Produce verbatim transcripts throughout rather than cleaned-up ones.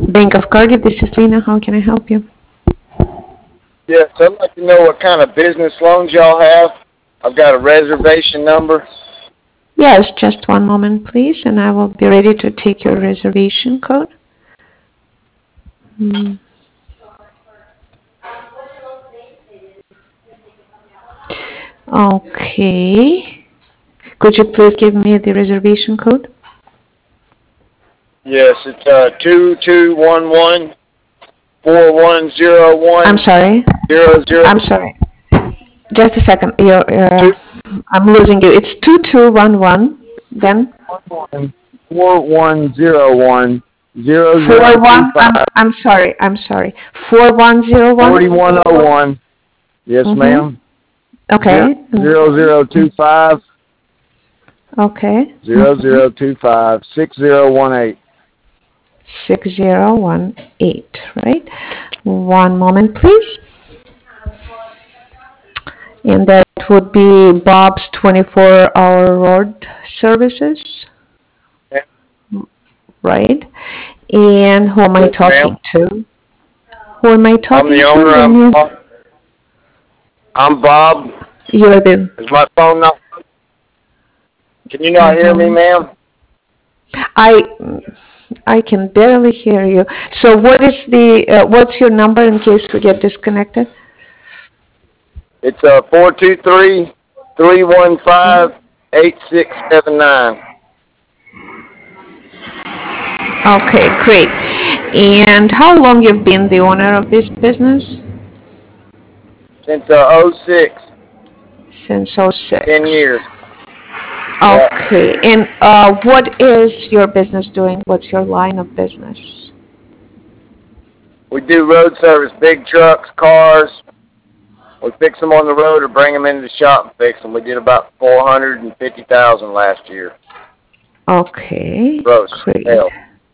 Bank of Cardiff, this is Lena. How can I help you? Yes, I'd like to know what kind of business loans y'all have. I've got a reservation number. Yes, just one moment, please, and I will be ready to take your reservation code. Hmm. Okay. Could you please give me the reservation code? Yes, it's uh two two one one four one zero one. I'm sorry. Zero zero. I'm sorry. Just a second. You're, uh, Two I'm losing you. It's two two one one. Then one four one zero one zero four zero two one. five. I'm I'm sorry. I'm sorry. Four one zero one. Forty one oh one. Yes, Mhm. ma'am. Okay. Zero zero two five. Okay. Zero zero two five six zero one eight. Six zero one eight. Right. One moment, please. And that would be Bob's twenty-four hour road services, right? And who am I Yes, talking ma'am. to? Who am I I'm talking the to? owner. I'm When Bob. I'm Bob. you, you're the. Is my phone not? Can you not hear me, Mhm. ma'am? I I can barely hear you. So what is the uh, what's your number in case we get disconnected? It's uh four two three three one five eight six seven nine. Okay, great. And how long you've been the owner of this business? Since uh oh six. Since oh six. Ten years. Yeah. Okay. And uh, what is your business doing? What's your line of business? We do road service, big trucks, cars. We fix them on the road or bring them into the shop and fix them. We did about four hundred fifty thousand last year. Okay, Gross. great. Hell.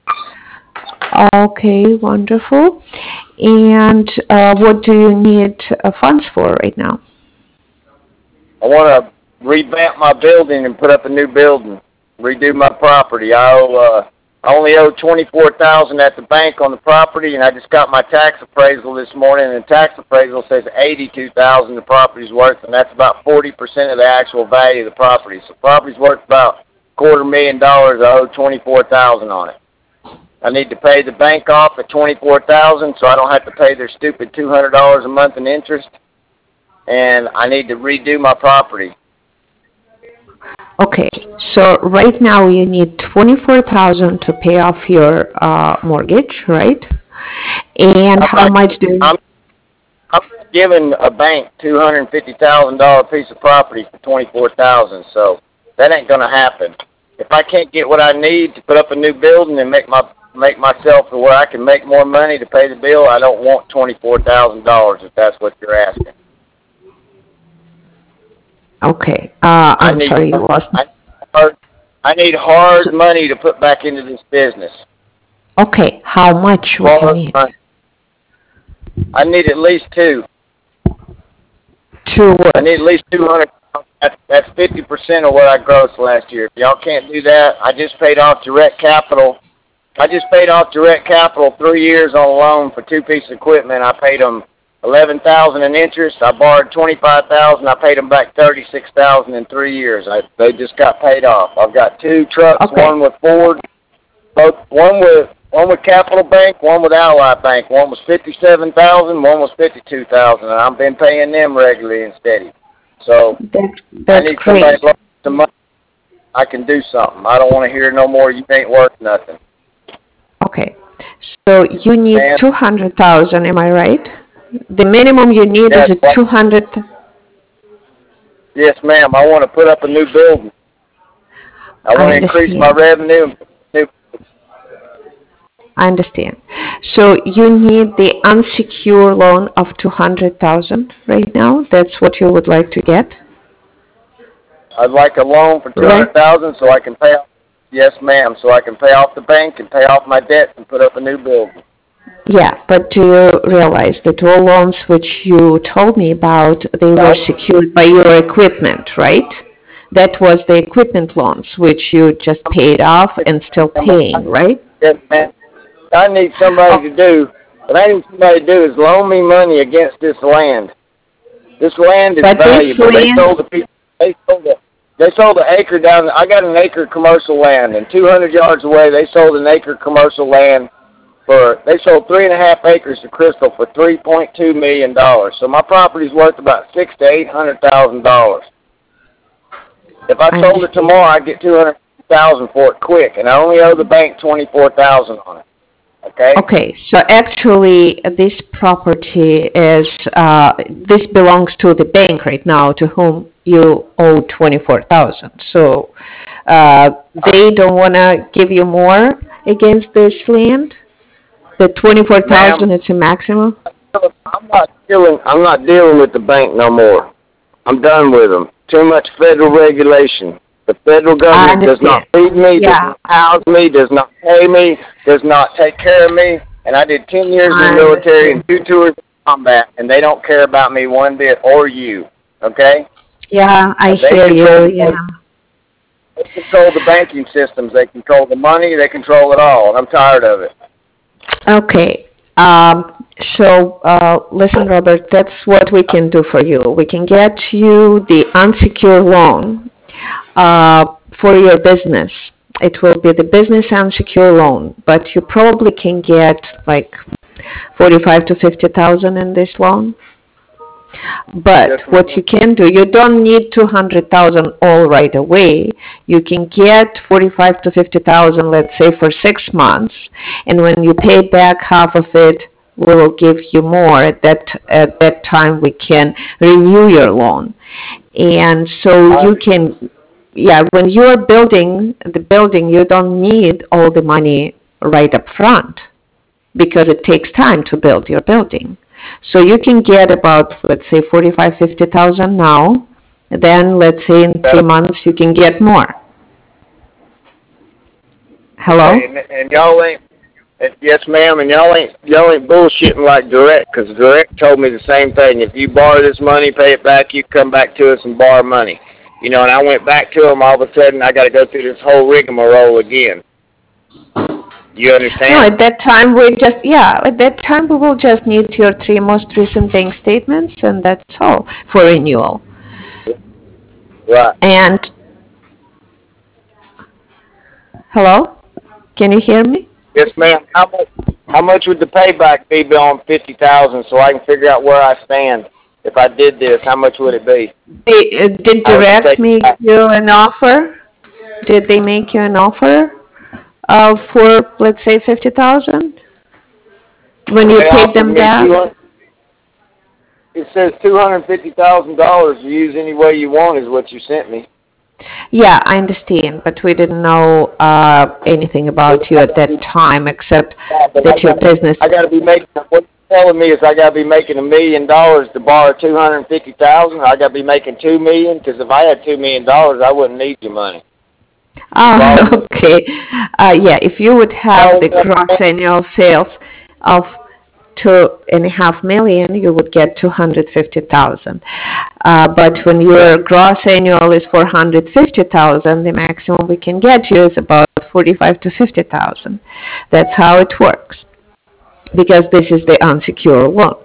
Okay, wonderful. And uh, what do you need uh, funds for right now? I want to revamp my building and put up a new building. Redo my property. I owe, uh, I only owe twenty-four thousand at the bank on the property, and I just got my tax appraisal this morning, and the tax appraisal says eighty-two thousand the property's worth, and that's about forty percent of the actual value of the property. So the property's worth about quarter million dollars. I owe twenty-four thousand on it. I need to pay the bank off at twenty-four thousand, so I don't have to pay their stupid two hundred dollars a month in interest, and I need to redo my property. Okay, so right now you need twenty-four thousand to pay off your uh, mortgage, right? And I'm how not, much do I'm, I'm giving a bank two hundred fifty thousand dollars piece of property for twenty-four thousand dollars, so that ain't going to happen. If I can't get what I need to put up a new building and make my make myself to where I can make more money to pay the bill, I don't want twenty-four thousand dollars if that's what you're asking. Okay, uh, I I'm need, sorry you lost. I, hard, I need hard money to put back into this business. Okay, how much would you Hard need? money. I need at least two. Two what? I need at least two hundred. That's, that's fifty percent of what I grossed last year. If y'all can't do that, I just paid off direct capital. I just paid off direct capital three years on a loan for two pieces of equipment. I paid them eleven thousand in interest. I borrowed twenty-five thousand. I paid them back thirty-six thousand in three years. I, they just got paid off. I've got two trucks, Okay. one with Ford, both one with one with Capital Bank, one with Ally Bank. One was fifty-seven thousand, one was fifty-two thousand, and I've been paying them regularly and steady. So That's, I that's need great. somebody to loan some money. I can do something. I don't want to hear no more. You ain't worth nothing. Okay, so you need Man. two hundred thousand. Am I right? The minimum you need Yes, is a two hundred. Yes, ma'am. I want to put up a new building. I want I to increase my understand. revenue. New, I understand. So you need the unsecured loan of two hundred thousand right now. That's what you would like to get, I'd like a loan for two right? hundred thousand so I can pay off. Yes, ma'am. So I can pay off the bank and pay off my debt and put up a new building. Yeah, but do you realize that all loans which you told me about, they were Right? secured by your equipment, right? That was the equipment loans which you just paid off and still paying, right? Yes, ma'am. I need somebody to do, what I need somebody to do is loan me money against this land. This land is But this valuable. They land, sold the people, they sold the, they sold the acre down, I got an acre commercial land, and two hundred yards away, they sold an acre commercial land for, they sold three and a half acres to Crystal for three point two million dollars. So my property's worth about six to eight hundred thousand dollars. If I I sold it understand. tomorrow, I'd get two hundred thousand for it quick, and I only owe the bank twenty-four thousand on it. Okay? Okay, so actually this property is, uh, this belongs to the bank right now to whom you owe twenty-four thousand. So, uh, they don't wanna give you more against this land? The twenty-four thousand Ma'am, is the maximum? I'm not dealing. I'm not dealing with the bank no more. I'm done with them. Too much federal regulation. The federal I government does understand. not feed me, does Yeah, not house me, does not pay me, does not take care of me. And I did ten years in I the military and understand. two tours of combat, and they don't care about me one bit, or you. Okay? Yeah, I They hear control you, the bank. yeah. They control the banking systems. They control the money. They control it all, and I'm tired of it. Okay. Um, so, uh, listen, Robert, that's what we can do for you. We can get you the unsecured loan, uh, for your business. It will be the business unsecured loan, but you probably can get like forty-five to fifty thousand in this loan. But Yes, what ma'am. you can do, you don't need two hundred thousand all right away. You can get forty-five to fifty thousand, let's say, for six months, and when you pay back half of it, we will give you more. At that at that time, we can renew your loan, and so I you understand. can, yeah. When you are building the building, you don't need all the money right up front because it takes time to build your building. So you can get about, let's say, forty-five, fifty thousand now. Then, let's say, in three That'll months, you can get more. Okay, Hello? and, and y'all ain't, and yes, ma'am, and y'all ain't, y'all ain't bullshitting like Direct, because Direct told me the same thing. If you borrow this money, pay it back, you come back to us and borrow money. You know, and I went back to them, all of a sudden, I got to go through this whole rigmarole again. You No, understand? at that time, we just, yeah, at that time, we will just need your three most recent bank statements, and that's all for renewal. Right. And, hello? Can you hear me? Yes, ma'am. How much, how much would the payback be on fifty thousand so I can figure out where I stand? If I did this, how much would it be? They, uh, did How would you Direct take it make back? you an offer? Did they make you an offer uh, for, let's say, fifty thousand when you They paid offered them me back? two hundred. It says two hundred fifty thousand dollars to use any way you want is what you sent me. Yeah, I understand, but we didn't know uh, anything about you I at gotta that be, time except yeah, but that I your got business. I gotta be making what you're telling me is I gotta be making a million dollars to borrow two hundred fifty thousand. I gotta be making two million because if I had two million dollars, I wouldn't need your money. You Oh, follow me? okay. Uh, yeah, if you would have Follow the me? gross annual sales of two and a half million, you would get two hundred fifty thousand. Uh, but when your gross annual is four hundred fifty thousand, the maximum we can get you is about forty-five to fifty thousand. That's how it works because this is the unsecured loan.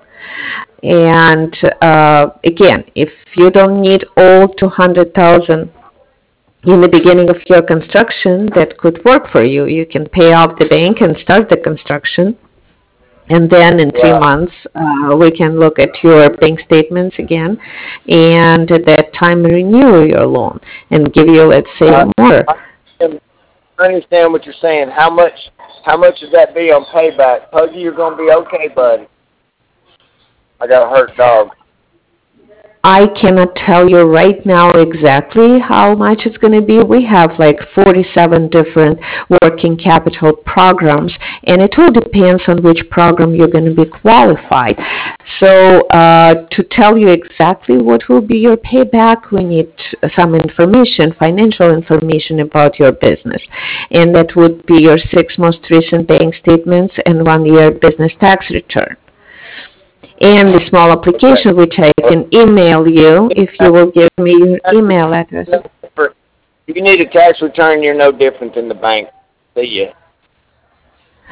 And uh, again, if you don't need all two hundred thousand in the beginning of your construction, that could work for you. You can pay off the bank and start the construction, and then in three Right. months, uh, we can look at your bank statements again, and at that time renew your loan and give you, let's say, I, more. I I understand what you're saying. How much? How much does that be on payback? Puggy, you're gonna be okay, buddy. I got a hurt dog. I cannot tell you right now exactly how much it's going to be. We have like forty-seven different working capital programs, and it all depends on which program you're going to be qualified. So uh, to tell you exactly what will be your payback, we need some information, financial information about your business. And that would be your six most recent bank statements and one year business tax return and the small Okay. application which I can email you if you will give me your email address. You need a tax return. You're no different than the bank. See ya.